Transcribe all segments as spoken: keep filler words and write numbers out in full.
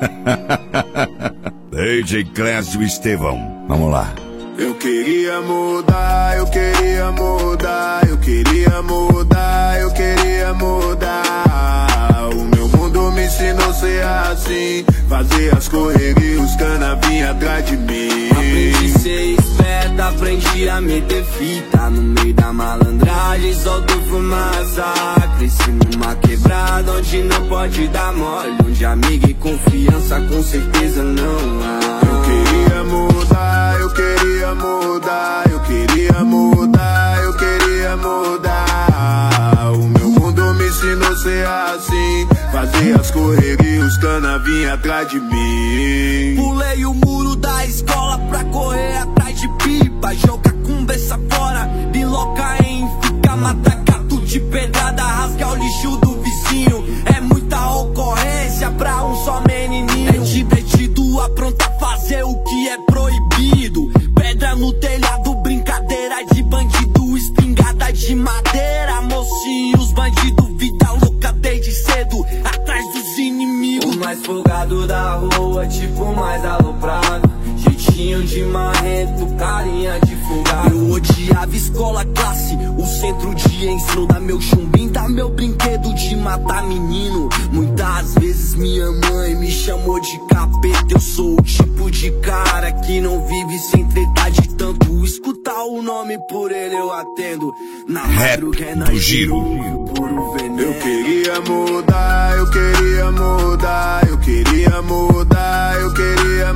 D J Clécio Estevão, vamos lá. Eu queria mudar, eu queria mudar, eu queria mudar, eu queria mudar. O meu mundo me ensinou a ser assim, fazer as correrias, os cana vinha atrás de mim. Aprendi a ser esperto, aprendi a meter fita no meio da malandragem, solto fumaça. Cresci numa quebrada onde não pode dar mole, onde amigo e confiança com certeza não há. Eu queria mudar, eu queria mudar, eu queria mudar, eu queria mudar. O meu mundo me ensinou a ser assim, fazer as correrias, os cana vinha atrás de mim. Pulei o muro da escola pra correr atrás de pipa, jogar conversa fora, biloca em fica, mata gato de pedrada, rasgar o lixo do vizinho. É muita ocorrência pra um só menininho. É divertido, apronta a fazer o que é proibido. Pedra no telhado, brincadeira de bandido, espingarda de madeira, mocinhos, bandido, vida louca desde cedo, atrás dos inimigos. O mais folgado da rua, tipo mais aloprado, jeitinho de marrento, carinha de folgado. Eu odiava escola, classe, o centro de ensino. Da meu chumbim, da meu brinquedo de matar menino. Muitas vezes minha mãe me chamou de capeta. Eu sou o tipo de cara que não vive sem tretar, de tanto escutar o nome por ele eu atendo. Na madrugada do giro, puro veneno. Eu queria mudar, eu queria mudar, eu queria mudar, eu queria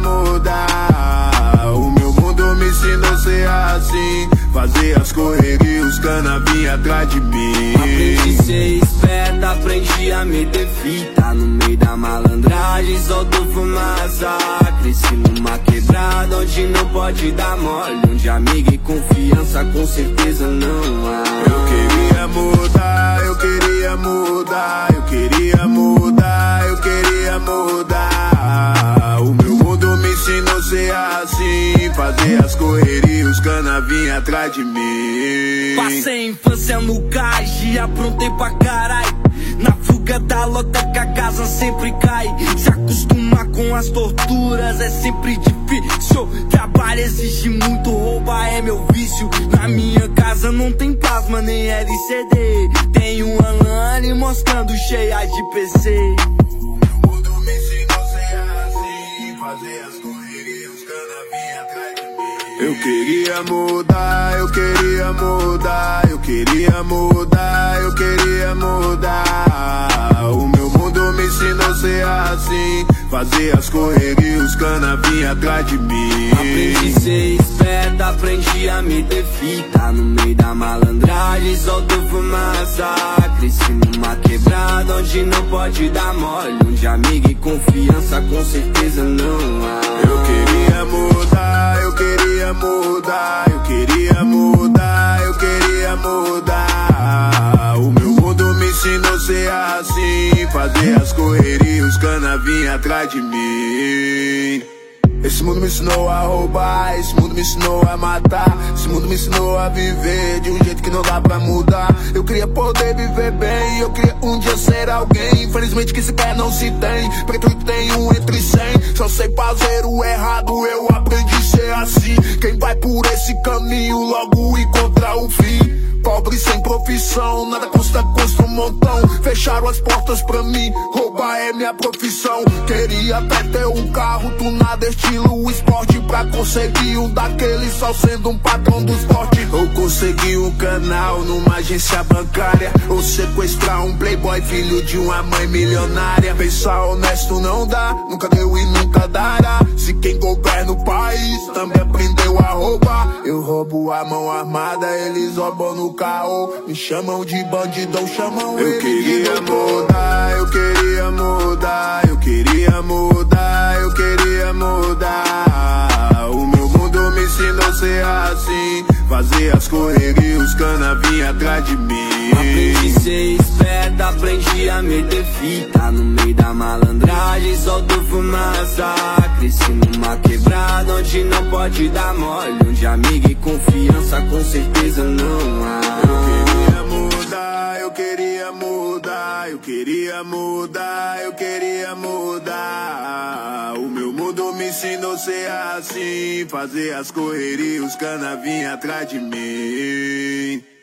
mudar. O meu mundo me ensinou a ser assim, fazer as correrias, os cana vinha atrás de mim. Aprendi a ser esperto, aprendi a meter fita no meio da malandragem, solto fumaça. Cresci numa quebrada onde não pode dar mole, onde amigo e confiança com certeza não há. Eu queria mudar, eu queria mudar, eu queria mudar, eu queria mudar. O meu mundo me ensinou a ser assim, fazer as correrias, os cana vinha atrás de mim. Passei infância no cais e aprontei pra caralho. Na fuga da lota que a casa sempre cai. Se acostumar com as torturas é sempre difícil. Trabalho exige muito, roubar é meu vício. Na minha casa não tem plasma nem L C D. Tem uma LAN mostrando cheia de P C. O mundo me ensinou a ser assim, fazer as correrias, os cana vinha atrás de mim. Eu queria mudar, eu queria mudar, eu queria mudar, eu queria mudar. O meu mundo me ensinou a ser assim, fazer as correrias, os cana vinha atrás de mim. Aprendi a ser esperto, aprendi a meter fita no meio da malandragem, solto fumaça. Cresci numa quebrada onde não pode dar mole, onde amigo e confiança com certeza não há. Eu queria mudar, eu queria mudar, eu queria mudar, eu queria mudar. O meu mundo me ensinou a ser assim, fazer as correrias, os cana vinha atrás de mim. Esse mundo me ensinou a roubar, esse mundo me ensinou a matar, esse mundo me ensinou a viver de um jeito que não dá pra mudar. Eu queria poder viver bem, eu queria um dia ser alguém. Infelizmente que se quer não se tem, preto tem um entre cem. Só sei fazer o errado, eu aprendi a ser assim. Quem vai por esse caminho logo encontra o fim. Pobre sem profissão, nada custa, custa um montão. Fecharam as portas pra mim, roubar é minha profissão. Queria até ter um carro tunado estilo esporte, pra conseguir um daqueles só sendo um patrão do esporte. Ou conseguir um canal numa agência bancária, ou sequestrar um playboy filho de uma mãe milionária. Pensar honesto não dá, nunca deu e nunca dará. Se quem governa o país também aprendeu a roubar. Eu roubo a mão armada, eles roubam no carro. Me chamam de bandidão, chamam eu queria mudar, eu queria mudar, eu queria mudar, eu queria mudar. O meu mundo me ensinou a ser assim, fazer as correrias, os cana vinha atrás de mim. Aprendi a ser esperto, aprendi a meter fita no meio da malandragem, solto fumaça. Cresci numa quebrada onde não pode dar mole, onde amigo e confiança com certeza não há. Eu queria mudar, eu queria mudar, eu queria mudar, eu queria mudar. me ensinou a ser assim, fazer as correrias, os cana vinha atrás de mim.